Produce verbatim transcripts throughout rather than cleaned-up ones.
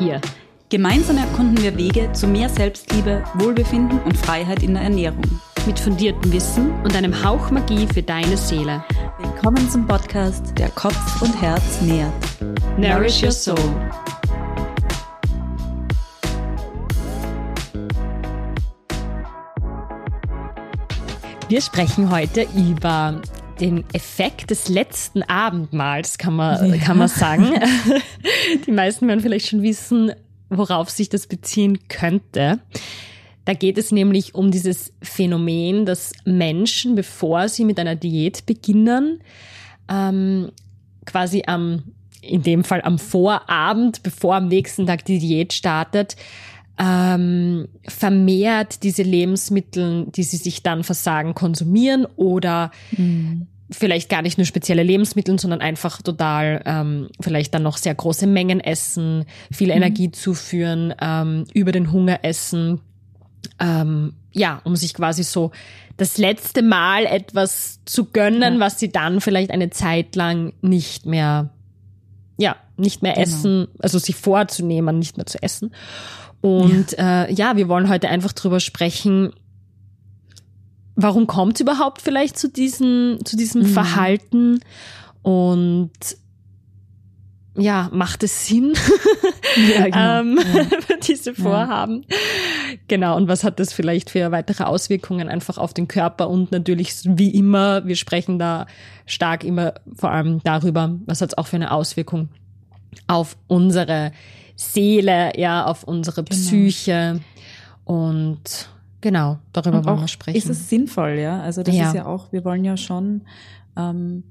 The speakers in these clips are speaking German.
hier. Gemeinsam erkunden wir Wege zu mehr Selbstliebe, Wohlbefinden und Freiheit in der Ernährung. Mit fundiertem Wissen und einem Hauch Magie für deine Seele. Willkommen zum Podcast, der Kopf und Herz nährt. Nourish your soul. Wir sprechen heute über den Effekt des letzten Abendmahls, kann man, ja. kann man sagen. Die meisten werden vielleicht schon wissen, worauf sich das beziehen könnte. Da geht es nämlich um dieses Phänomen, dass Menschen, bevor sie mit einer Diät beginnen, ähm, quasi am, in dem Fall am Vorabend, bevor am nächsten Tag die Diät startet, ähm, vermehrt diese Lebensmittel, die sie sich dann versagen, konsumieren oder mhm. vielleicht gar nicht nur spezielle Lebensmittel, sondern einfach total ähm, vielleicht dann noch sehr große Mengen essen, viel mhm. Energie zuführen, ähm, über den Hunger essen, ähm, ja, um sich quasi so das letzte Mal etwas zu gönnen, ja. was sie dann vielleicht eine Zeit lang nicht mehr, ja, nicht mehr genau. essen, also sich vorzunehmen, nicht mehr zu essen. Und ja, äh, ja wir wollen heute einfach drüber sprechen, warum kommt es überhaupt vielleicht zu diesen, zu diesem mhm. Verhalten und ja, macht es Sinn, ja, genau. ähm, ja. diese Vorhaben? Ja. Genau, und was hat das vielleicht für weitere Auswirkungen einfach auf den Körper und natürlich wie immer, wir sprechen da stark immer vor allem darüber, was hat es auch für eine Auswirkung auf unsere Seele, ja, auf unsere genau. Psyche und genau, darüber und wollen auch wir sprechen. Ist es sinnvoll, ja? Also das ja. ist ja auch, wir wollen ja schon, ähm,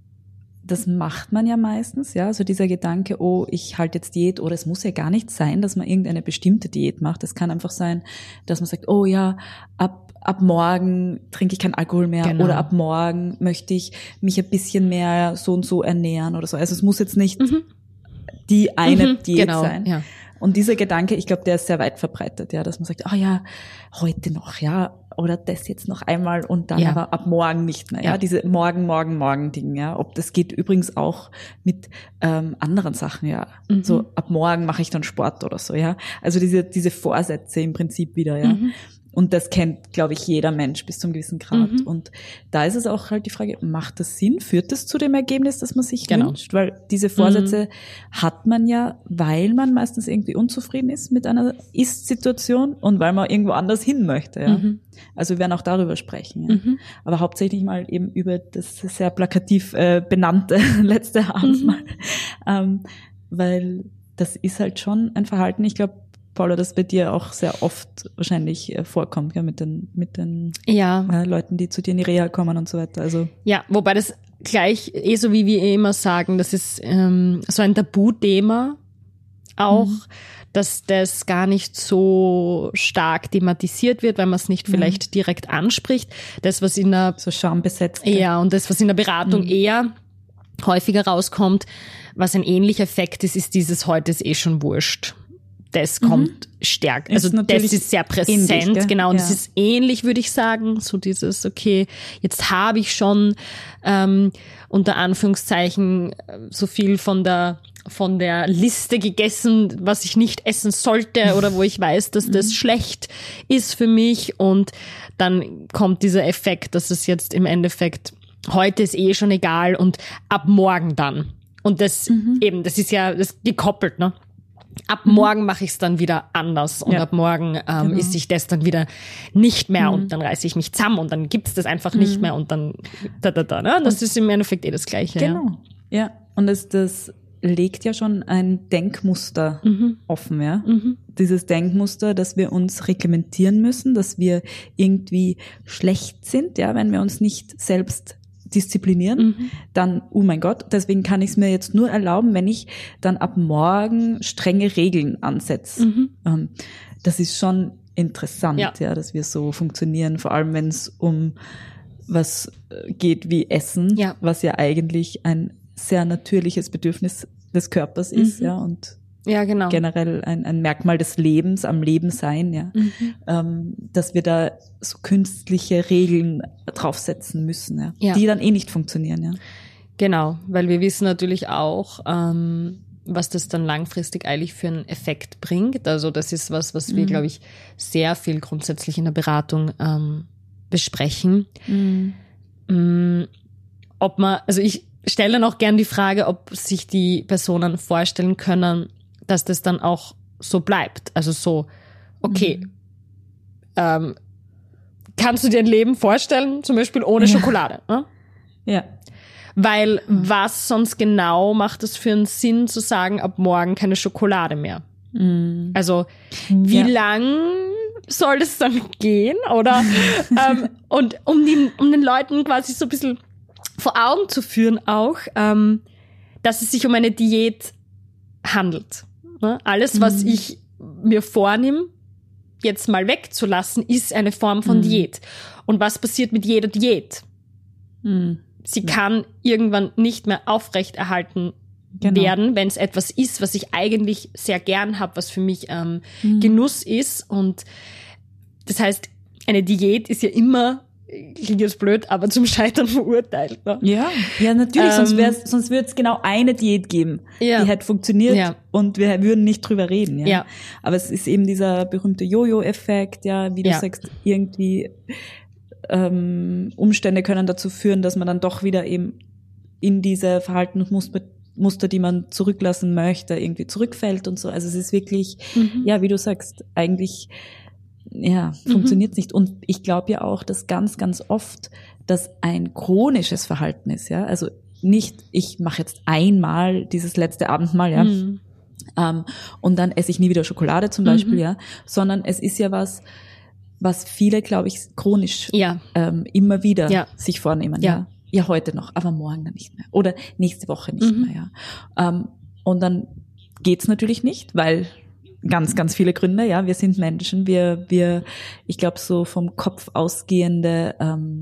das macht man ja meistens, ja, so dieser Gedanke, oh, ich halte jetzt Diät, oder es muss ja gar nicht sein, dass man irgendeine bestimmte Diät macht. Es kann einfach sein, dass man sagt, oh ja, ab ab morgen trinke ich keinen Alkohol mehr genau. oder ab morgen möchte ich mich ein bisschen mehr so und so ernähren oder so. Also es muss jetzt nicht mhm. die eine mhm, Diät genau, sein. Ja. Und dieser Gedanke, ich glaube, der ist sehr weit verbreitet, ja, dass man sagt, ah oh ja, heute noch, ja, oder das jetzt noch einmal und dann ja. aber ab morgen nicht mehr, ja, ja. diese morgen, morgen, morgen Ding, ja. Ob das geht übrigens auch mit ähm, anderen Sachen, ja. Mhm. So ab morgen mache ich dann Sport oder so, ja. Also diese diese Vorsätze im Prinzip wieder, ja. Mhm. Und das kennt, glaube ich, jeder Mensch bis zu einem gewissen Grad. Mhm. Und da ist es auch halt die Frage, macht das Sinn? Führt das zu dem Ergebnis, das man sich genau. wünscht? Weil diese Vorsätze mhm. hat man ja, weil man meistens irgendwie unzufrieden ist mit einer Ist-Situation und weil man irgendwo anders hin möchte. Ja? Mhm. Also wir werden auch darüber sprechen. Ja? Mhm. Aber hauptsächlich mal eben über das sehr plakativ äh, benannte letzte Abendmahl. Mhm. Ähm, weil das ist halt schon ein Verhalten, ich glaube, Paula, das bei dir auch sehr oft wahrscheinlich vorkommt, ja, mit den mit den ja. äh, Leuten, die zu dir in die Reha kommen und so weiter. Also ja, wobei das gleich eh so wie wir immer sagen, das ist ähm, so ein Tabuthema auch, mhm. dass das gar nicht so stark thematisiert wird, weil man es nicht mhm. vielleicht direkt anspricht. Das, was in der so schambesetzt. Ja, und das, was in der Beratung mhm. eher häufiger rauskommt, was ein ähnlicher Effekt ist, ist dieses heute ist eh schon wurscht. Das kommt mhm. stärker, also das ist sehr präsent, ähnlich, genau, und ja. das ist ähnlich, würde ich sagen, so dieses, okay, jetzt habe ich schon ähm, unter Anführungszeichen so viel von der von der Liste gegessen, was ich nicht essen sollte oder wo ich weiß, dass das mhm. schlecht ist für mich, und dann kommt dieser Effekt, dass es jetzt im Endeffekt, heute ist eh schon egal und ab morgen dann, und das mhm. eben, das ist ja das gekoppelt, ne? Ab morgen mache ich es dann wieder anders und ja. ab morgen ähm, genau. esse ich das dann wieder nicht mehr mhm. und dann reiße ich mich zusammen und dann gibt's das einfach mhm. nicht mehr und dann da, da, da. Ne? Das und ist im Endeffekt eh das Gleiche. Genau. Ja, ja. Und das, das legt ja schon ein Denkmuster mhm. offen, ja. Mhm. Dieses Denkmuster, dass wir uns reglementieren müssen, dass wir irgendwie schlecht sind, ja, wenn wir uns nicht selbst disziplinieren, mhm. dann, oh mein Gott, deswegen kann ich es mir jetzt nur erlauben, wenn ich dann ab morgen strenge Regeln ansetze. Mhm. Ähm, das ist schon interessant, ja. ja, dass wir so funktionieren, vor allem wenn es um was geht wie Essen, ja. was ja eigentlich ein sehr natürliches Bedürfnis des Körpers ist, mhm. ja, und ja, genau. generell ein, ein Merkmal des Lebens, am Leben sein, ja, mhm. ähm, dass wir da so künstliche Regeln draufsetzen müssen, ja, ja. die dann eh nicht funktionieren, ja. Genau, weil wir wissen natürlich auch, ähm, was das dann langfristig eigentlich für einen Effekt bringt. Also das ist was, was wir, mhm. glaube ich, sehr viel grundsätzlich in der Beratung ähm, besprechen. Mhm. Ähm, ob man, also ich stelle dann auch gern die Frage, ob sich die Personen vorstellen können, dass das dann auch so bleibt. Also so, okay, mhm. ähm, kannst du dir ein Leben vorstellen, zum Beispiel ohne ja. Schokolade? Ne? Ja. Weil was sonst genau macht es für einen Sinn zu sagen, ab morgen keine Schokolade mehr? Mhm. Also wie ja. lang soll das dann gehen? Oder ähm, und um, die, um den Leuten quasi so ein bisschen vor Augen zu führen auch, ähm, dass es sich um eine Diät handelt. Ne? Alles, was mhm. ich mir vornehme, jetzt mal wegzulassen, ist eine Form von mhm. Diät. Und was passiert mit jeder Diät? Mhm. Sie ja. kann irgendwann nicht mehr aufrechterhalten genau. werden, wenn es etwas ist, was ich eigentlich sehr gern habe, was für mich ähm, mhm. Genuss ist. Und das heißt, eine Diät ist ja immer, klingt jetzt blöd, aber zum Scheitern verurteilt. Ne? Ja, ja, natürlich, ähm, sonst wär's, sonst würde es genau eine Diät geben, ja. die hätte funktioniert ja. und wir würden nicht drüber reden. Ja? ja. Aber es ist eben dieser berühmte Jojo-Effekt, ja, wie du ja. sagst, irgendwie ähm, Umstände können dazu führen, dass man dann doch wieder eben in diese Verhaltensmuster, Muster, die man zurücklassen möchte, irgendwie zurückfällt und so. Also es ist wirklich, mhm. ja, wie du sagst, eigentlich ja, funktioniert mhm. nicht. Und ich glaube ja auch, dass ganz, ganz oft das ein chronisches Verhalten ist, ja. Also nicht, ich mache jetzt einmal dieses letzte Abendmahl, ja, mhm. ähm, und dann esse ich nie wieder Schokolade zum Beispiel, mhm. ja, sondern es ist ja was, was viele, glaube ich, chronisch ja. ähm, immer wieder ja. sich vornehmen, ja. ja. Ja, heute noch, aber morgen dann nicht mehr. Oder nächste Woche nicht mhm. mehr, ja. Ähm, und dann geht's natürlich nicht, weil ganz, ganz viele Gründe, ja. Wir sind Menschen, wir, wir, ich glaube, so vom Kopf ausgehende, ähm,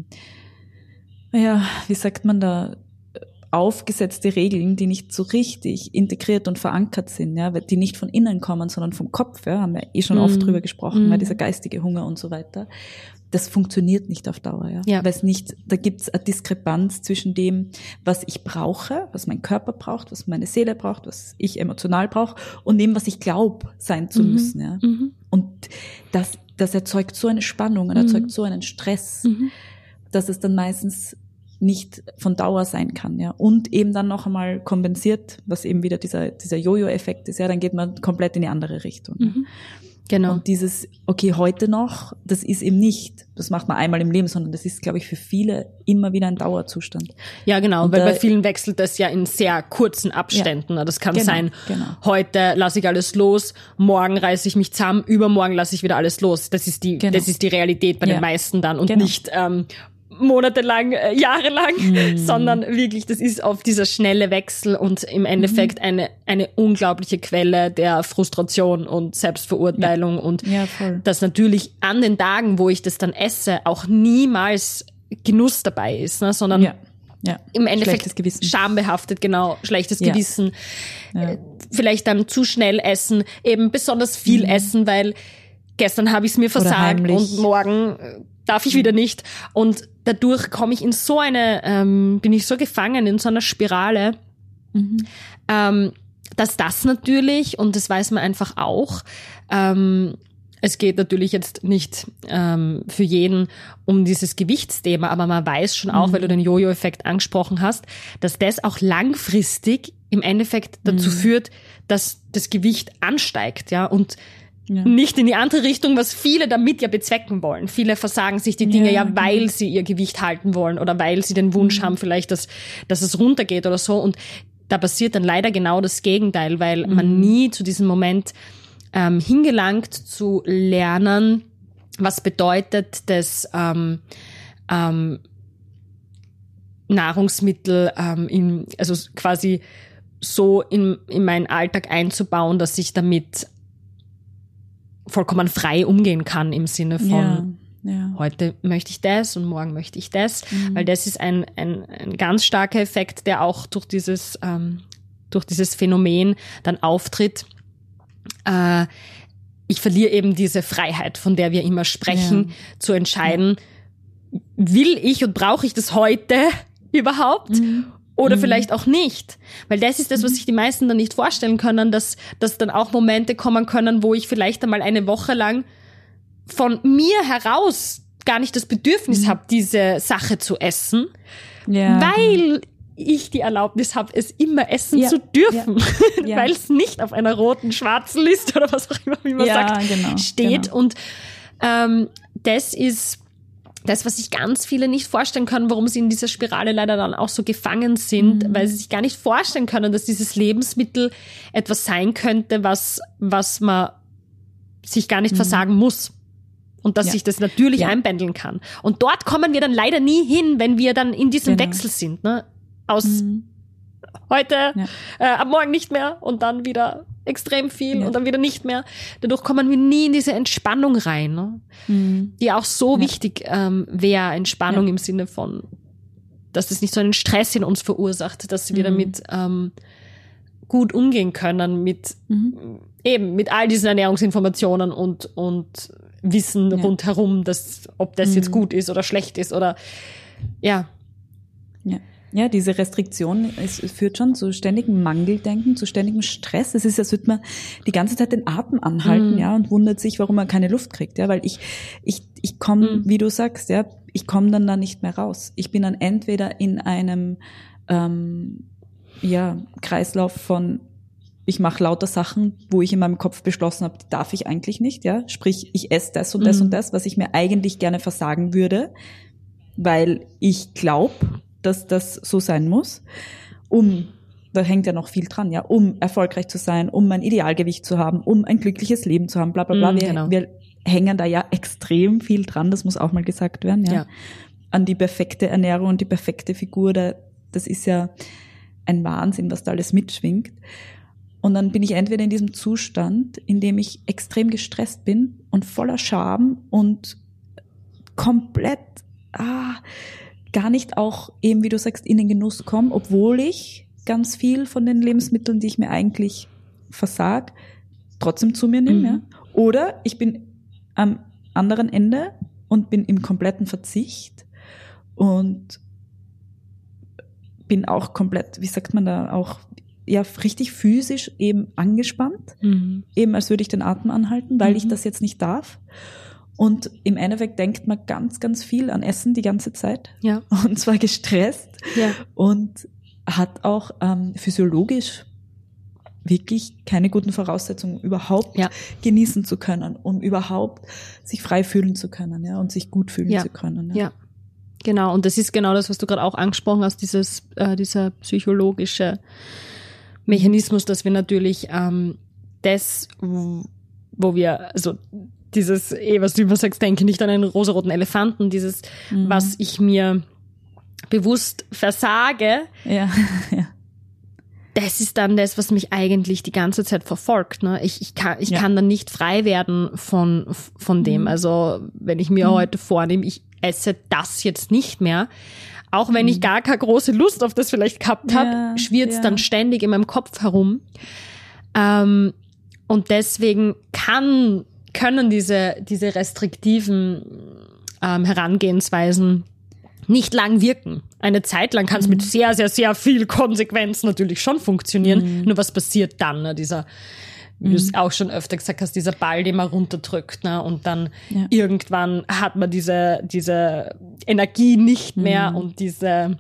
ja, wie sagt man da, aufgesetzte Regeln, die nicht so richtig integriert und verankert sind, ja, die nicht von innen kommen, sondern vom Kopf, ja, haben wir eh schon mm. oft drüber gesprochen, mm. weil dieser geistige Hunger und so weiter, das funktioniert nicht auf Dauer, ja, ja. weil es nicht, da gibt's eine Diskrepanz zwischen dem, was ich brauche, was mein Körper braucht, was meine Seele braucht, was ich emotional brauche und dem, was ich glaube sein zu mhm. müssen, ja, mhm. und das, das erzeugt so eine Spannung und erzeugt mhm. so einen Stress, mhm. dass es dann meistens nicht von Dauer sein kann, ja, und eben dann noch einmal kompensiert, was eben wieder dieser dieser Jojo-Effekt ist, ja, dann geht man komplett in die andere Richtung. Mhm. Genau. Und dieses, okay, heute noch, das ist eben nicht, das macht man einmal im Leben, sondern das ist, glaube ich, für viele immer wieder ein Dauerzustand. Ja, genau, und weil da, bei vielen wechselt das ja in sehr kurzen Abständen. Ja, das kann genau, sein, genau. heute lasse ich alles los, morgen reiße ich mich zusammen, übermorgen lasse ich wieder alles los. Das ist die, genau. das ist die Realität bei ja. den meisten dann und genau. nicht ähm, monatelang, äh, jahrelang, mm. sondern wirklich, das ist auf dieser schnelle Wechsel und im Endeffekt mm. eine eine unglaubliche Quelle der Frustration und Selbstverurteilung ja. und ja, voll. dass natürlich an den Tagen, wo ich das dann esse, auch niemals Genuss dabei ist, ne, sondern ja. Ja. im Endeffekt schambehaftet, genau, schlechtes ja. Gewissen, ja. äh, vielleicht dann zu schnell essen, eben besonders viel mm. essen, weil gestern habe ich es mir versagt und morgen darf ich wieder nicht. Und dadurch komme ich in so eine, ähm, bin ich so gefangen in so einer Spirale, mhm. ähm, dass das natürlich, und das weiß man einfach auch, ähm, es geht natürlich jetzt nicht ähm, für jeden um dieses Gewichtsthema, aber man weiß schon auch, mhm. weil du den Jojo-Effekt angesprochen hast, dass das auch langfristig im Endeffekt dazu mhm. führt, dass das Gewicht ansteigt, ja, und ja. nicht in die andere Richtung, was viele damit ja bezwecken wollen. Viele versagen sich die Dinge ja, ja weil genau. sie ihr Gewicht halten wollen oder weil sie den Wunsch mhm. haben vielleicht, dass, dass es runtergeht oder so. Und da passiert dann leider genau das Gegenteil, weil mhm. man nie zu diesem Moment ähm, hingelangt zu lernen, was bedeutet das ähm, ähm, Nahrungsmittel ähm, in, also quasi so in, in meinen Alltag einzubauen, dass ich damit vollkommen frei umgehen kann im Sinne von ja, ja. heute möchte ich das und morgen möchte ich das, mhm. weil das ist ein, ein, ein ganz starker Effekt, der auch durch dieses, ähm, durch dieses Phänomen dann auftritt. Äh, ich verliere eben diese Freiheit, von der wir immer sprechen, ja. zu entscheiden, ja. will ich und brauche ich das heute überhaupt? Mhm. Oder mhm. vielleicht auch nicht. Weil das ist das, was sich die meisten dann nicht vorstellen können, dass, dass dann auch Momente kommen können, wo ich vielleicht einmal eine Woche lang von mir heraus gar nicht das Bedürfnis mhm. habe, diese Sache zu essen, ja. weil ich die Erlaubnis habe, es immer essen ja. zu dürfen, ja. Ja. weil es nicht auf einer roten, schwarzen Liste oder was auch immer, wie man ja, sagt, genau, steht. Genau. Und ähm, das ist das, was sich ganz viele nicht vorstellen können, warum sie in dieser Spirale leider dann auch so gefangen sind, mhm. weil sie sich gar nicht vorstellen können, dass dieses Lebensmittel etwas sein könnte, was, was man sich gar nicht mhm. versagen muss. Und dass ja. sich das natürlich ja. einpendeln kann. Und dort kommen wir dann leider nie hin, wenn wir dann in diesem genau. Wechsel sind, ne? Aus mhm. heute, ja. äh, ab morgen nicht mehr und dann wieder extrem viel ja. und dann wieder nicht mehr. Dadurch kommen wir nie in diese Entspannung rein, ne? Mhm. Die auch so ja. wichtig ähm, wäre, Entspannung ja. im Sinne von, dass das nicht so einen Stress in uns verursacht, dass wir mhm. damit ähm, gut umgehen können mit mhm. eben mit all diesen Ernährungsinformationen und und Wissen ja. rundherum, dass ob das mhm. jetzt gut ist oder schlecht ist oder ja. Ja. Ja, diese Restriktion, es führt schon zu ständigem Mangeldenken, zu ständigem Stress. Es ist, als würde man die ganze Zeit den Atem anhalten, mm. ja, und wundert sich, warum man keine Luft kriegt, ja, weil ich, ich, ich komme, mm. wie du sagst, ja, ich komme dann da nicht mehr raus. Ich bin dann entweder in einem, ähm, ja, Kreislauf von, ich mache lauter Sachen, wo ich in meinem Kopf beschlossen habe, die darf ich eigentlich nicht, ja, sprich, ich esse das und das mm. und das, was ich mir eigentlich gerne versagen würde, weil ich glaube, dass das so sein muss, um, da hängt ja noch viel dran, ja, um erfolgreich zu sein, um ein Idealgewicht zu haben, um ein glückliches Leben zu haben, bla bla bla. Mm, wir, genau. wir hängen da ja extrem viel dran, das muss auch mal gesagt werden, ja. ja. An die perfekte Ernährung und die perfekte Figur, da, das ist ja ein Wahnsinn, was da alles mitschwingt. Und dann bin ich entweder in diesem Zustand, in dem ich extrem gestresst bin und voller Scham und komplett, ah, gar nicht auch eben, wie du sagst, in den Genuss komme, obwohl ich ganz viel von den Lebensmitteln, die ich mir eigentlich versag, trotzdem zu mir nehme. Mhm. Ja? Oder ich bin am anderen Ende und bin im kompletten Verzicht und bin auch komplett, wie sagt man da, auch ja richtig physisch eben angespannt, mhm. eben als würde ich den Atem anhalten, weil mhm. ich das jetzt nicht darf. Und im Endeffekt denkt man ganz, ganz viel an Essen die ganze Zeit. Ja. Und zwar gestresst. Ja. Und hat auch ähm, physiologisch wirklich keine guten Voraussetzungen, überhaupt ja. genießen zu können, um überhaupt sich frei fühlen zu können, ja, und sich gut fühlen ja. zu können. Ja. ja, genau. Und das ist genau das, was du gerade auch angesprochen hast, dieses, äh, dieser psychologische Mechanismus, dass wir natürlich ähm, das, wo wir, also dieses, eh, was du immer sagst, denke nicht an einen rosaroten Elefanten, dieses, mhm. was ich mir bewusst versage, ja. ja. das ist dann das, was mich eigentlich die ganze Zeit verfolgt. Ne? Ich, ich, kann, ich ja. kann dann nicht frei werden von, von dem. Mhm. Also wenn ich mir mhm. heute vornehme, ich esse das jetzt nicht mehr, auch wenn mhm. ich gar keine große Lust auf das vielleicht gehabt habe, ja. schwirrt es ja. dann ständig in meinem Kopf herum. Ähm, und deswegen kann können diese, diese restriktiven ähm, Herangehensweisen nicht lang wirken. Eine Zeit lang kann es mhm. mit sehr, sehr, sehr viel Konsequenz natürlich schon funktionieren. Mhm. Nur was passiert dann? Ne? Dieser, wie mhm. du es auch schon öfter gesagt hast, dieser Ball, den man runterdrückt. Ne? Und dann ja. irgendwann hat man diese, diese Energie nicht mehr mhm. und diese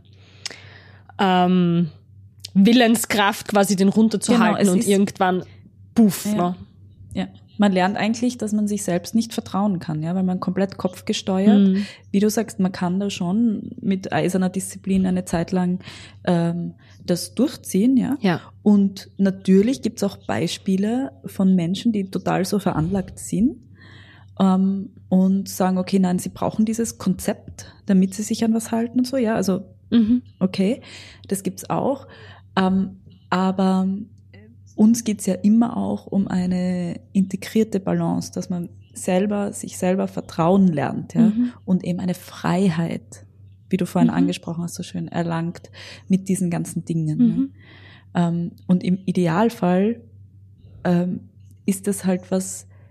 ähm, Willenskraft, quasi den runterzuhalten. Genau, und irgendwann, puff. Ja. Ne? Ja. Man lernt eigentlich, dass man sich selbst nicht vertrauen kann, ja, weil man komplett kopfgesteuert. Mhm. Wie du sagst, man kann da schon mit eiserner Disziplin eine Zeit lang ähm, das durchziehen, ja. ja. Und natürlich gibt's auch Beispiele von Menschen, die total so veranlagt sind ähm, und sagen, okay, nein, sie brauchen dieses Konzept, damit sie sich an was halten und so, ja. Also mhm. okay, das gibt's auch, ähm, aber uns geht's ja immer auch um eine integrierte Balance, dass man selber sich selber vertrauen lernt, ja, mhm. und eben eine Freiheit, wie du vorhin mhm. angesprochen hast, so schön erlangt mit diesen ganzen Dingen. Mhm. Ja. Ähm, und im Idealfall ähm, ist das halt was,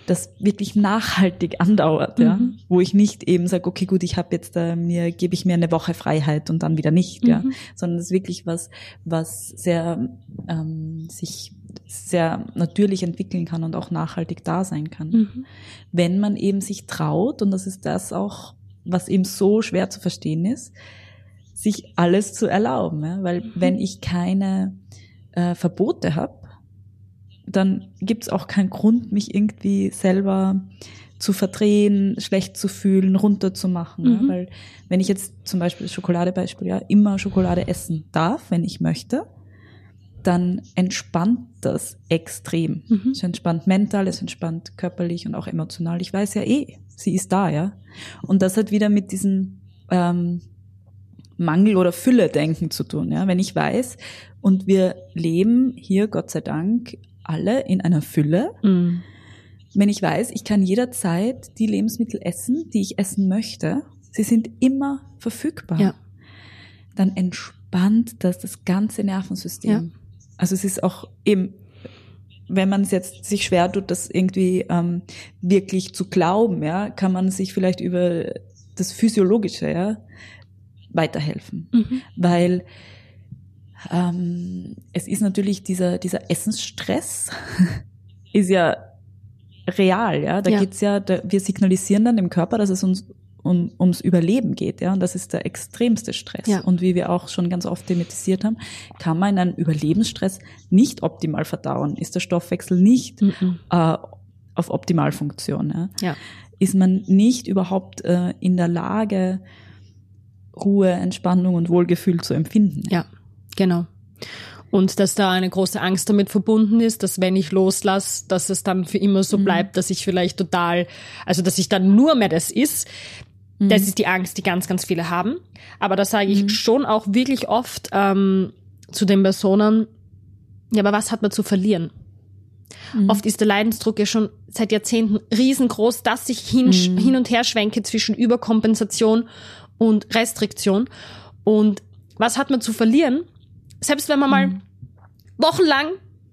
das wirklich nachhaltig andauert, ja, Mhm. wo ich nicht eben sage, okay, gut, ich habe jetzt äh, mir gebe ich mir eine Woche Freiheit und dann wieder nicht, ja, Mhm. sondern es ist wirklich was, was sehr ähm, sich sehr natürlich entwickeln kann und auch nachhaltig da sein kann, Mhm. wenn man eben sich traut, und das ist das auch, was eben so schwer zu verstehen ist, sich alles zu erlauben, ja, weil Mhm. wenn ich keine äh, Verbote habe, dann gibt's auch keinen Grund, mich irgendwie selber zu verdrehen, schlecht zu fühlen, runterzumachen. Mhm. Ja? Weil wenn ich jetzt zum Beispiel das Schokoladebeispiel, ja, immer Schokolade essen darf, wenn ich möchte, dann entspannt das extrem. Mhm. Es entspannt mental, es entspannt körperlich und auch emotional. Ich weiß ja eh, sie ist da, ja. Und das hat wieder mit diesem ähm, Mangel- oder Fülle-Denken zu tun, ja. Wenn ich weiß, und wir leben hier, Gott sei Dank, alle in einer Fülle. Mhm. Wenn ich weiß, ich kann jederzeit die Lebensmittel essen, die ich essen möchte, sie sind immer verfügbar, Ja. dann entspannt das das ganze Nervensystem. Ja. Also es ist auch eben, wenn man es jetzt sich schwer tut, das irgendwie ähm, wirklich zu glauben, ja, kann man sich vielleicht über das Physiologische, ja, weiterhelfen. Mhm. Weil ähm, es ist natürlich dieser dieser Essensstress ist ja real, ja. Da Ja. geht's ja, da, wir signalisieren dann dem Körper, dass es uns um, ums Überleben geht, ja. Und das ist der extremste Stress. Ja. Und wie wir auch schon ganz oft thematisiert haben, kann man in einem Überlebensstress nicht optimal verdauen. Ist der Stoffwechsel nicht Mhm. äh, auf Optimalfunktion, ja. Ja. Ist man nicht überhaupt äh, in der Lage, Ruhe, Entspannung und Wohlgefühl zu empfinden. Ja, genau. Und dass da eine große Angst damit verbunden ist, dass wenn ich loslasse, dass es dann für immer so Mhm. bleibt, dass ich vielleicht total, also dass ich dann nur mehr das ist. Mhm. Das ist die Angst, die ganz, ganz viele haben. Aber da sage ich Mhm. schon auch wirklich oft ähm, zu den Personen, ja, aber was hat man zu verlieren? Mhm. Oft ist der Leidensdruck ja schon seit Jahrzehnten riesengroß, dass ich hin, Mhm. hin und her schwenke zwischen Überkompensation und Restriktion. Und was hat man zu verlieren? Selbst wenn man mal Mhm. wochenlang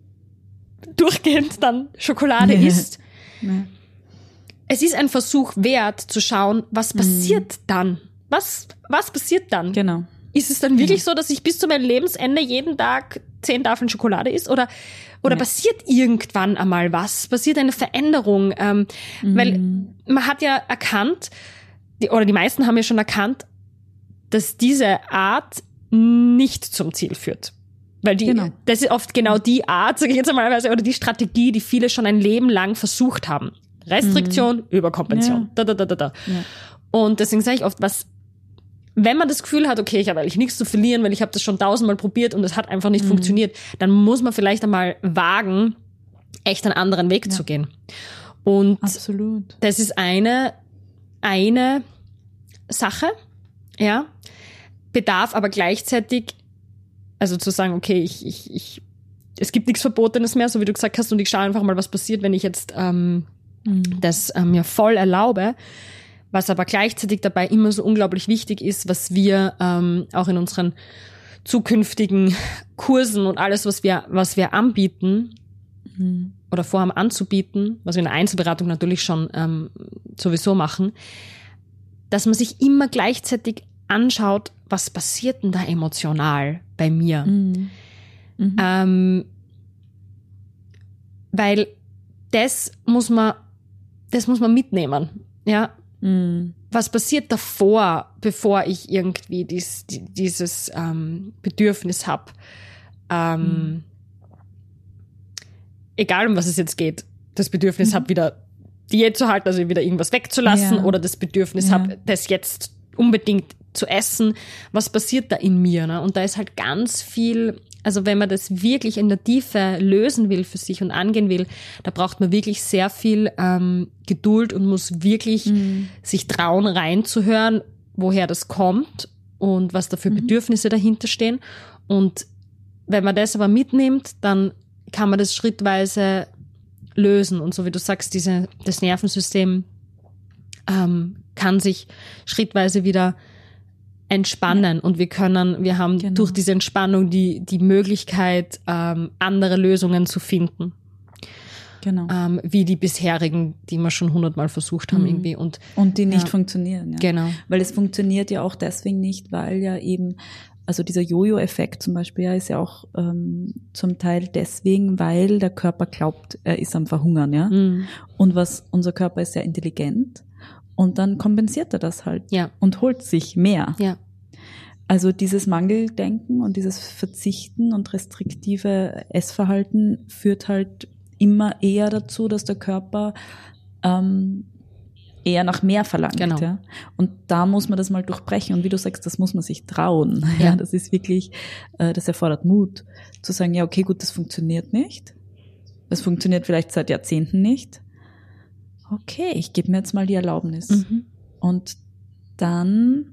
durchgehend dann Schokolade Ja. isst. Ja. Es ist ein Versuch wert zu schauen, was passiert dann? Was, was passiert dann? Genau. Ist es dann wirklich so, dass ich bis zu meinem Lebensende jeden Tag zehn Tafeln Schokolade isst? Oder, oder Nee. passiert irgendwann einmal was? Passiert eine Veränderung? Ähm, Weil man hat ja erkannt, die, oder die meisten haben ja schon erkannt, dass diese Art nicht zum Ziel führt. Weil die, Genau. das ist oft genau die Art, sage ich jetzt einmal, oder die Strategie, die viele schon ein Leben lang versucht haben. Restriktion, Überkompensation. Ja. Da, da, da, da, da. Ja. Und deswegen sage ich oft, was, wenn man das Gefühl hat, okay, ich habe eigentlich nichts zu verlieren, weil ich habe das schon tausendmal probiert und es hat einfach nicht funktioniert, dann muss man vielleicht einmal wagen, echt einen anderen Weg Ja. zu gehen. Und Absolut. das ist eine, eine Sache, ja, bedarf aber gleichzeitig, also zu sagen, okay, ich, ich, ich, es gibt nichts Verbotenes mehr, so wie du gesagt hast, und ich schaue einfach mal, was passiert, wenn ich jetzt ähm, Mhm. das ähm, mir voll erlaube. Was aber gleichzeitig dabei immer so unglaublich wichtig ist, was wir ähm, auch in unseren zukünftigen Kursen und alles, was wir, was wir anbieten Mhm. oder vorhaben anzubieten, was wir in der Einzelberatung natürlich schon ähm, sowieso machen, dass man sich immer gleichzeitig anschaut, was passiert denn da emotional bei mir? Mhm. Mhm. Ähm, weil das muss man, das muss man mitnehmen, ja. Mhm. Was passiert davor, bevor ich irgendwie dies, die, dieses ähm, Bedürfnis habe? Ähm, Mhm. Egal, um was es jetzt geht, das Bedürfnis Mhm. habe, wieder Diät zu halten, also wieder irgendwas wegzulassen, Ja. oder das Bedürfnis Ja. habe, das jetzt unbedingt zu essen. Was passiert da in mir? Ne? Und da ist halt ganz viel, also wenn man das wirklich in der Tiefe lösen will für sich und angehen will, da braucht man wirklich sehr viel ähm, Geduld und muss wirklich Mhm. sich trauen, reinzuhören, woher das kommt und was da für Mhm. Bedürfnisse dahinter stehen. Und wenn man das aber mitnimmt, dann kann man das schrittweise lösen. Und so wie du sagst, diese, das Nervensystem ähm, kann sich schrittweise wieder entspannen. Und wir können, wir haben Genau. durch diese Entspannung die, die Möglichkeit, ähm, andere Lösungen zu finden. Genau. ähm, wie die bisherigen, die wir schon hundertmal versucht haben Mhm. irgendwie. Und, Und die nicht ja. funktionieren. Ja. Genau. Weil es funktioniert ja auch deswegen nicht, weil ja eben, also dieser Jojo-Effekt zum Beispiel ja, ist ja auch ähm, zum Teil deswegen, weil der Körper glaubt, er ist am Verhungern. Ja. Mhm. Und was unser Körper ist sehr intelligent und dann kompensiert er das halt Ja. und holt sich mehr. Ja. Also dieses Mangeldenken und dieses Verzichten und restriktive Essverhalten führt halt immer eher dazu, dass der Körper ähm, eher nach mehr verlangt. Genau. Ja? Und da muss man das mal durchbrechen. Und wie du sagst, das muss man sich trauen. Ja. Ja, das ist wirklich, äh, das erfordert Mut, zu sagen, ja, okay, gut, das funktioniert nicht. Das funktioniert vielleicht seit Jahrzehnten nicht. Okay, ich gebe mir jetzt mal die Erlaubnis. Mhm. Und dann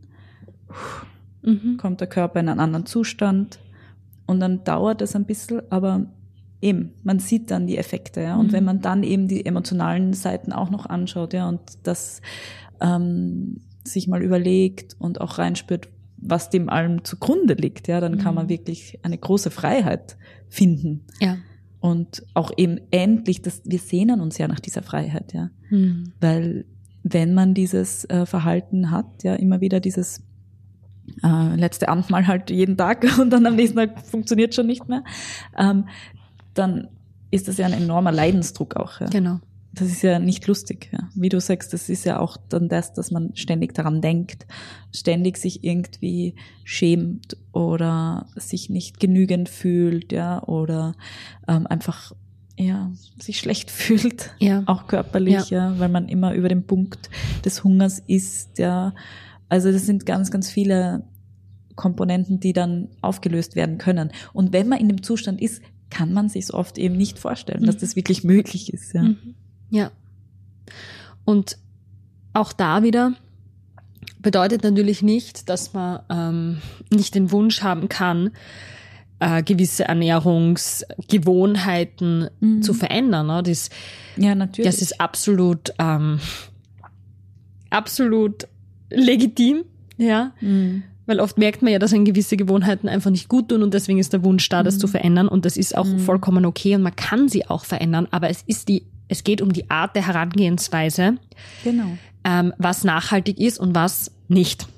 Mhm. kommt der Körper in einen anderen Zustand und dann dauert es ein bisschen, aber eben, man sieht dann die Effekte, ja. Und Mhm. wenn man dann eben die emotionalen Seiten auch noch anschaut, ja, und das ähm, sich mal überlegt und auch reinspürt, was dem allem zugrunde liegt, ja, dann Mhm. kann man wirklich eine große Freiheit finden. Ja. Und auch eben endlich, das, wir sehnen uns ja nach dieser Freiheit, ja. Mhm. Weil wenn man dieses äh, Verhalten hat, ja, immer wieder dieses äh, letzte Abendmahl halt jeden Tag und dann am nächsten Tag funktioniert schon nicht mehr, ähm, dann ist das ja ein enormer Leidensdruck auch. Ja. Genau. Das ist ja nicht lustig. Ja. Wie du sagst, das ist ja auch dann das, dass man ständig daran denkt, ständig sich irgendwie schämt oder sich nicht genügend fühlt, ja, oder ähm, einfach ja sich schlecht fühlt, Ja. auch körperlich, ja. ja, weil man immer über den Punkt des Hungers ist, ja. Also das sind ganz, ganz viele Komponenten, die dann aufgelöst werden können. Und wenn man in dem Zustand ist, kann man sich oft eben nicht vorstellen, dass das wirklich möglich ist. Ja. Mhm. Ja. Und auch da wieder bedeutet natürlich nicht, dass man ähm, nicht den Wunsch haben kann, äh, gewisse Ernährungsgewohnheiten Mhm. zu verändern. Ne? Das, Ja, natürlich. das ist absolut, ähm, absolut legitim, ja. Mhm. Weil oft merkt man ja, dass einem gewisse Gewohnheiten einfach nicht gut tun und deswegen ist der Wunsch da, das Mhm. zu verändern und das ist auch Mhm. vollkommen okay und man kann sie auch verändern, aber es ist die, es geht um die Art der Herangehensweise, Genau. ähm, was nachhaltig ist und was nicht.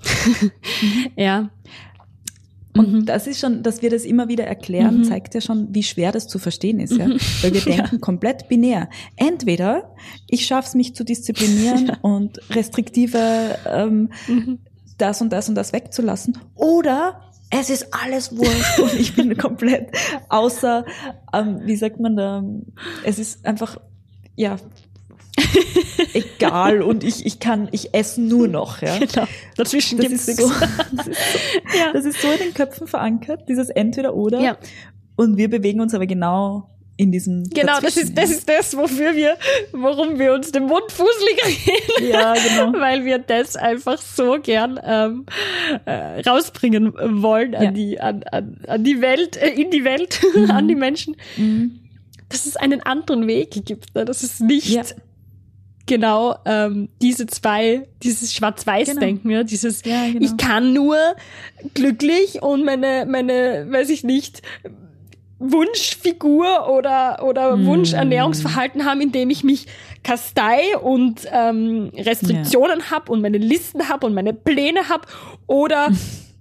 Ja. Und Mhm. das ist schon, dass wir das immer wieder erklären, Mhm. zeigt ja schon, wie schwer das zu verstehen ist, ja. Mhm. Weil wir Ja. denken komplett binär. Entweder ich schaff's mich zu disziplinieren und restriktive ähm, Mhm. das und das und das wegzulassen, oder es ist alles wurscht und ich bin komplett außer, ähm, wie sagt man da, es ist einfach, ja, egal und ich, ich kann, ich esse nur noch, ja. Genau. Dazwischen Das gibt's ist, nichts. so, das, ist so, Ja. das ist so in den Köpfen verankert, dieses Entweder-Oder. Ja. Und wir bewegen uns aber genau in diesem Genau, das Dazwischen, ist, das ja. ist das, wofür wir, warum wir uns den Mund fußelig reden. Ja, genau. Weil wir das einfach so gern ähm, äh, rausbringen wollen an Ja. die, an, an, an die Welt, äh, in die Welt, Mhm. an die Menschen, Mhm. dass es einen anderen Weg gibt. Ne? Dass es nicht Ja. genau ähm, diese zwei, dieses Schwarz-Weiß-Denken, ja, dieses Ja, genau. ich kann nur glücklich und meine, meine, weiß ich nicht, Wunschfigur oder oder Hm. Wunschernährungsverhalten haben, indem ich mich kastei und ähm, Restriktionen hab und meine Listen hab und meine Pläne hab oder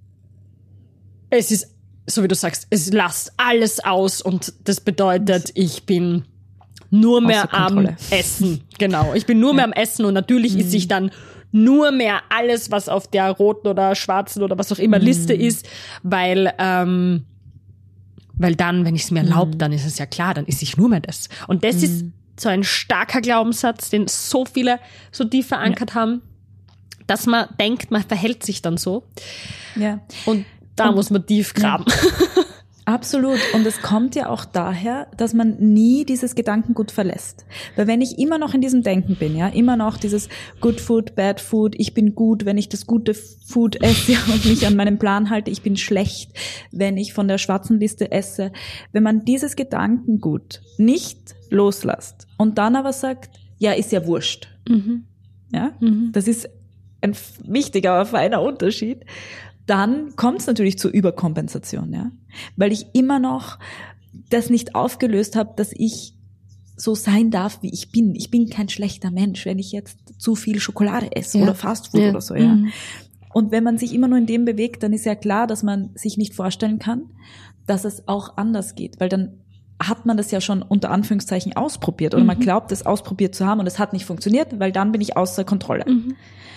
es ist, so wie du sagst, es lasst alles aus und das bedeutet, ich bin nur mehr Außer am Kontrolle. Essen. Genau, ich bin nur mehr am Essen und natürlich Mhm. ist sich dann nur mehr alles, was auf der roten oder schwarzen oder was auch immer Liste ist, weil ähm, weil dann, wenn ich es mir erlaube, dann ist es ja klar, dann ist ich nur mehr das. Und das ist so ein starker Glaubenssatz, den so viele so tief verankert haben, dass man denkt, man verhält sich dann so. Ja. Und da Und- muss man tief graben. Absolut. Und es kommt ja auch daher, dass man nie dieses Gedankengut verlässt. Weil wenn ich immer noch in diesem Denken bin, ja, immer noch dieses Good Food, Bad Food, ich bin gut, wenn ich das gute Food esse und mich an meinen Plan halte, ich bin schlecht, wenn ich von der schwarzen Liste esse. Wenn man dieses Gedankengut nicht loslässt und dann aber sagt, ja, ist ja wurscht. Mhm. Ja, Mhm. das ist ein f- wichtiger, aber feiner Unterschied. Dann kommt es natürlich zur Überkompensation, ja, weil ich immer noch das nicht aufgelöst habe, dass ich so sein darf, wie ich bin. Ich bin kein schlechter Mensch, wenn ich jetzt zu viel Schokolade esse ja. oder Fastfood ja. oder so. Ja. Mhm. Und wenn man sich immer nur in dem bewegt, dann ist ja klar, dass man sich nicht vorstellen kann, dass es auch anders geht, weil dann hat man das ja schon unter Anführungszeichen ausprobiert oder mhm. man glaubt, es ausprobiert zu haben und es hat nicht funktioniert, weil dann bin ich außer Kontrolle. Mhm.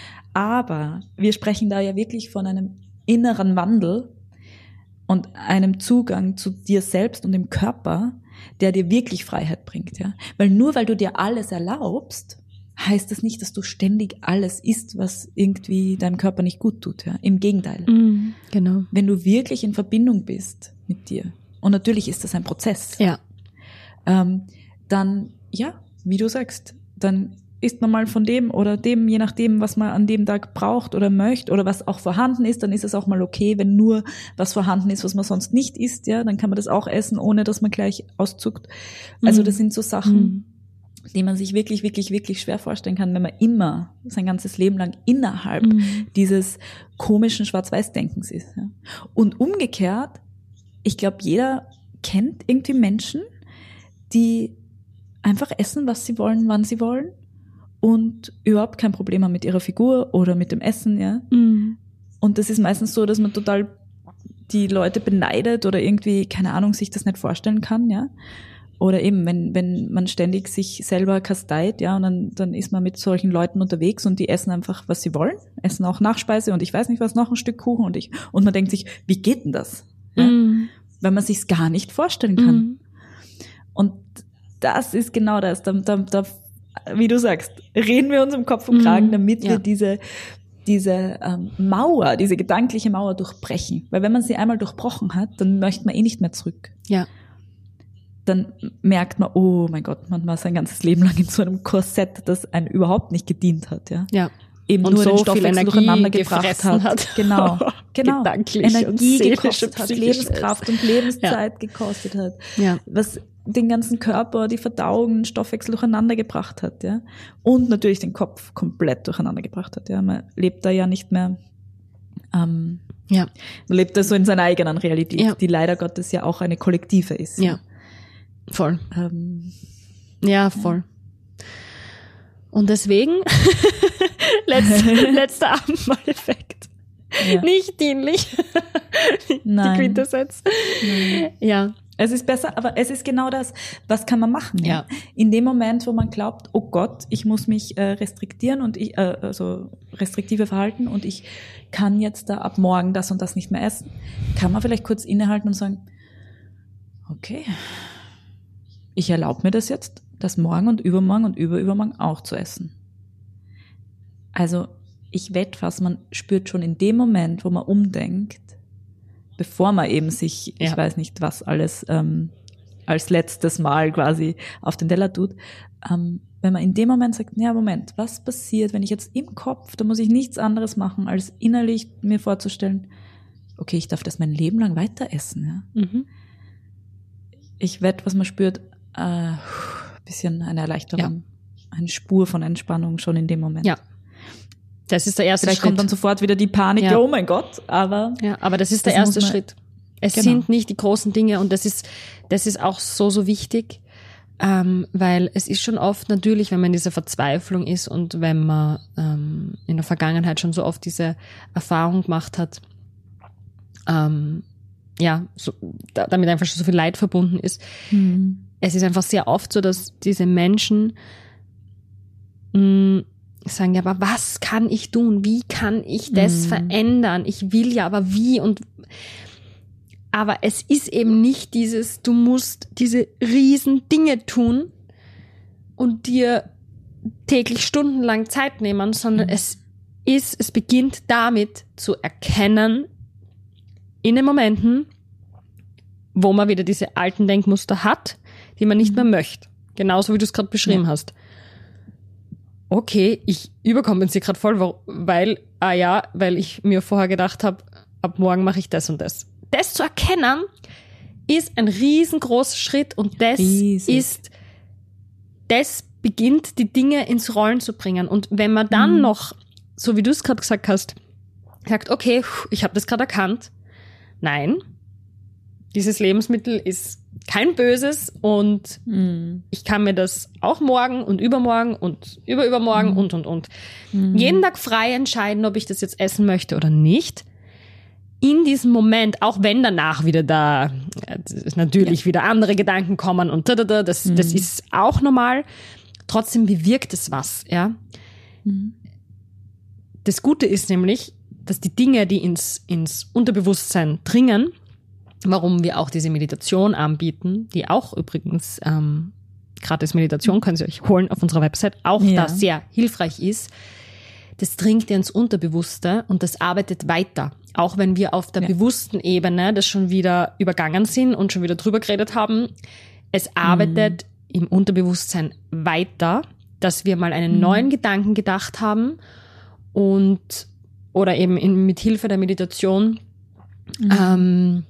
Aber wir sprechen da ja wirklich von einem inneren Wandel und einem Zugang zu dir selbst und dem Körper, der dir wirklich Freiheit bringt, ja. Weil nur weil du dir alles erlaubst, heißt das nicht, dass du ständig alles isst, was irgendwie deinem Körper nicht gut tut, ja. Im Gegenteil. Mhm, genau. Wenn du wirklich in Verbindung bist mit dir, und natürlich ist das ein Prozess, ja. ähm, dann, ja, wie du sagst, dann isst man mal von dem oder dem, je nachdem, was man an dem Tag braucht oder möchte oder was auch vorhanden ist, dann ist es auch mal okay, wenn nur was vorhanden ist, was man sonst nicht isst, ja, dann kann man das auch essen, ohne dass man gleich auszuckt. Also das sind so Sachen, mhm. die man sich wirklich, wirklich, wirklich schwer vorstellen kann, wenn man immer sein ganzes Leben lang innerhalb mhm. dieses komischen Schwarz-Weiß-Denkens ist. Ja. Und umgekehrt, ich glaube, jeder kennt irgendwie Menschen, die einfach essen, was sie wollen, wann sie wollen und überhaupt kein Problem haben mit ihrer Figur oder mit dem Essen, ja. Mhm. Und das ist meistens so, dass man total die Leute beneidet oder irgendwie, keine Ahnung, sich das nicht vorstellen kann, ja. Oder eben, wenn, wenn man ständig sich selber kasteit, ja, und dann, dann ist man mit solchen Leuten unterwegs und die essen einfach, was sie wollen, essen auch Nachspeise und ich weiß nicht was, noch ein Stück Kuchen und ich, und man denkt sich, wie geht denn das? Ja? Mm. Weil man sich's gar nicht vorstellen kann. Mm. Und das ist genau das, da, da, da, wie du sagst, reden wir uns im Kopf und Kragen, damit mm. ja. wir diese, diese ähm, Mauer, diese gedankliche Mauer durchbrechen. Weil wenn man sie einmal durchbrochen hat, dann möchte man eh nicht mehr zurück. Ja. Dann merkt man, oh mein Gott, man war sein ganzes Leben lang in so einem Korsett, das einem überhaupt nicht gedient hat, ja. Ja. Eben und nur so den Stoffwechsel durcheinander gebracht hat. hat. Genau, genau. Gedanklich Energie und gekostet hat, Lebenskraft und Lebenszeit ja. gekostet hat. Ja. Was den ganzen Körper, die Verdauung, den Stoffwechsel durcheinander gebracht hat, ja. Und natürlich den Kopf komplett durcheinander gebracht hat, ja. Man lebt da ja nicht mehr, ähm, ja. man lebt da so in seiner eigenen Realität, ja. die leider Gottes ja auch eine kollektive ist. Ja. Voll. Ähm, ja, voll. Ja. Und deswegen, letzter, letzter Abendmahl-Effekt. Ja. Nicht dienlich. Nein. Die Quintessenz. Nein. Ja. Es ist besser, aber es ist genau das, was kann man machen? Ja. In dem Moment, wo man glaubt, oh Gott, ich muss mich äh, restriktieren und ich, äh, also restriktive verhalten und ich kann jetzt da ab morgen das und das nicht mehr essen, kann man vielleicht kurz innehalten und sagen, okay, ich erlaube mir das jetzt, das morgen und übermorgen und überübermorgen auch zu essen. Also ich wette fast, man spürt schon in dem Moment, wo man umdenkt, bevor man eben sich, ja. ich weiß nicht was alles, ähm, als letztes Mal quasi auf den Teller tut, ähm, wenn man in dem Moment sagt, ja Moment, was passiert, wenn ich jetzt im Kopf, da muss ich nichts anderes machen, als innerlich mir vorzustellen, okay, ich darf das mein Leben lang weiter essen. Ja? Mhm. Ich wette, was man spürt, äh, bisschen eine Erleichterung, ja. eine Spur von Entspannung schon in dem Moment. Ja, das ist der erste Vielleicht Schritt. Vielleicht kommt dann sofort wieder die Panik, ja. oh mein Gott, aber... Ja, aber das ist der das erste Schritt. Es genau. sind nicht die großen Dinge und das ist, das ist auch so, so wichtig, ähm, weil es ist schon oft natürlich, wenn man in dieser Verzweiflung ist und wenn man ähm, in der Vergangenheit schon so oft diese Erfahrung gemacht hat, ähm, ja, so, da, damit einfach schon so viel Leid verbunden ist. Mhm. Es ist einfach sehr oft so, dass diese Menschen mh, sagen, ja, aber was kann ich tun? Wie kann ich das mhm. verändern? Ich will ja, aber wie? Und aber es ist eben nicht dieses, du musst diese riesen Dinge tun und dir täglich stundenlang Zeit nehmen, sondern mhm. es ist, es beginnt damit zu erkennen, in den Momenten, wo man wieder diese alten Denkmuster hat, die man nicht mehr möchte. Genauso wie du es gerade beschrieben ja. hast. Okay, ich überkompensiere gerade voll, weil, ah ja, weil ich mir vorher gedacht habe, ab morgen mache ich das und das. Das zu erkennen, ist ein riesengroßer Schritt und das Riesig. ist, das beginnt, die Dinge ins Rollen zu bringen. Und wenn man dann mhm. noch, so wie du es gerade gesagt hast, sagt, okay, ich habe das gerade erkannt. Nein, dieses Lebensmittel ist kein Böses und mm. ich kann mir das auch morgen und übermorgen und überübermorgen mm. und, und, und mm. jeden Tag frei entscheiden, ob ich das jetzt essen möchte oder nicht. In diesem Moment, auch wenn danach wieder da natürlich ja. wieder andere Gedanken kommen und da, da, da, das, mm. das ist auch normal, trotzdem bewirkt es was, ja. Mm. Das Gute ist nämlich, dass die Dinge, die ins, ins Unterbewusstsein dringen, warum wir auch diese Meditation anbieten, die auch übrigens ähm, gratis Meditation können Sie euch holen auf unserer Website, auch ja. da sehr hilfreich ist, das dringt ins Unterbewusste und das arbeitet weiter. Auch wenn wir auf der ja. bewussten Ebene das schon wieder übergangen sind und schon wieder drüber geredet haben, es arbeitet mhm. im Unterbewusstsein weiter, dass wir mal einen mhm. neuen Gedanken gedacht haben und oder eben in, mit Hilfe der Meditation mhm. ähm,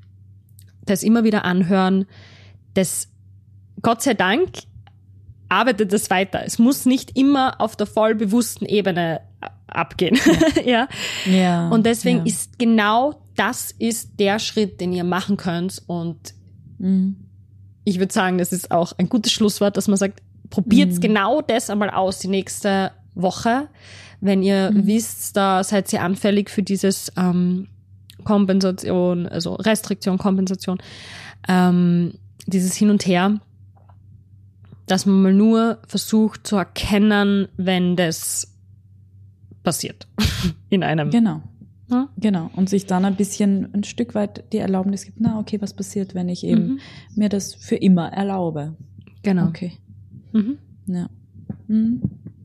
das immer wieder anhören, das Gott sei Dank arbeitet das weiter. Es muss nicht immer auf der voll bewussten Ebene abgehen. Ja. ja. ja. Und deswegen ja. ist genau das ist der Schritt, den ihr machen könnt. Und mhm. ich würde sagen, das ist auch ein gutes Schlusswort, dass man sagt, probiert mhm. genau das einmal aus die nächste Woche. Wenn ihr mhm. wisst, da seid ihr anfällig für dieses ähm, Kompensation, also Restriktion, Kompensation, ähm, dieses Hin und Her, dass man mal nur versucht zu erkennen, wenn das passiert in einem. Genau, ja? Genau. Und sich dann ein bisschen ein Stück weit die Erlaubnis gibt, na okay, was passiert, wenn ich eben mhm. mir das für immer erlaube? Genau. Okay. Mhm. Ja. Mhm.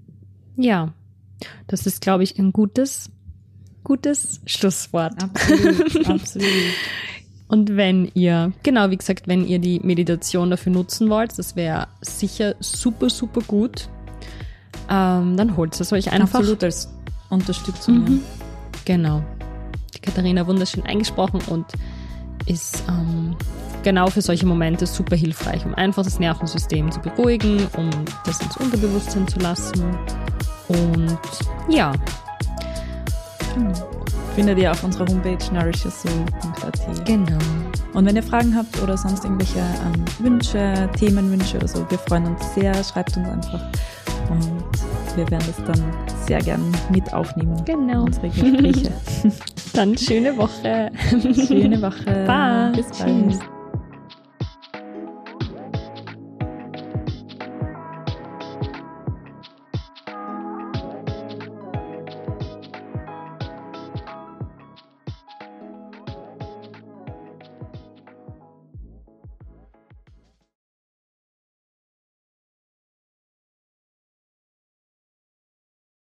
Ja, das ist, glaube ich, ein gutes Gutes Schlusswort. Absolut, absolut. Und wenn ihr, genau wie gesagt, wenn ihr die Meditation dafür nutzen wollt, das wäre sicher super, super gut, ähm, dann holt es euch einfach. Absolut als Unterstützung. Mhm. Ja. Genau. Die Katharina wunderschön eingesprochen und ist ähm, genau für solche Momente super hilfreich, um einfach das Nervensystem zu beruhigen, um das ins Unterbewusstsein zu lassen. Und ja. Findet ihr auf unserer Homepage nourish your soul punkt a t. Genau. Und wenn ihr Fragen habt oder sonst irgendwelche ähm, Wünsche, Themenwünsche oder so, wir freuen uns sehr, schreibt uns einfach und wir werden das dann sehr gern mit aufnehmen. Genau. Unsere Gespräche. Dann schöne Woche. Schöne Woche. Bye. Bis bald. Tschüss.